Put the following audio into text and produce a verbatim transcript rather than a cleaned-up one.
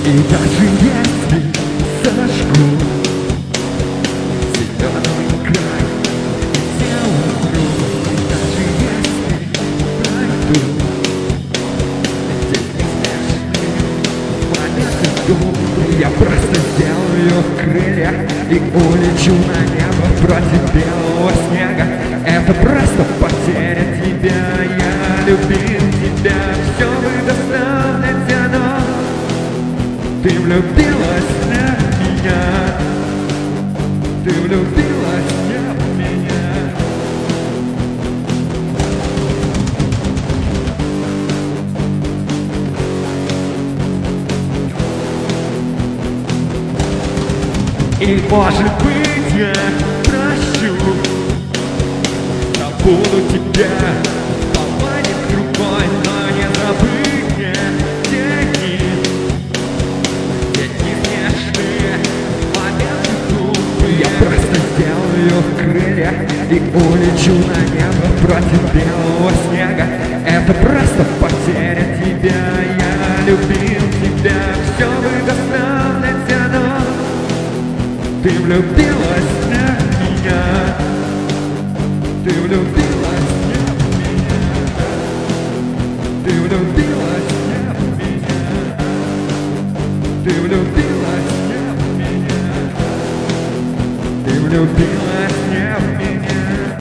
И даже если зажгу зеленый край, все умрут. И даже если пройду эти неснежные моменты думы, я просто сделаю крылья и улечу на небо против белого снега. Это просто потеря тебя. Я любил тебя, все предоставляйте, но ты влюбилась в меня. Ты влюбилась в меня. И может быть я прощу, забуду тебя, поманит другой, но не забыть мне те дни, те неснежные моменты глупые. Я просто сделаю крылья и улечу на небо против белого снега. Это просто потеря тебя. Я любил тебя, все предоставляйте, но ты влюбилась в меня. Ты влюбилась в меня. Ты влюбилась в меня. Ты влюбилась в меня. Ты влюбилась.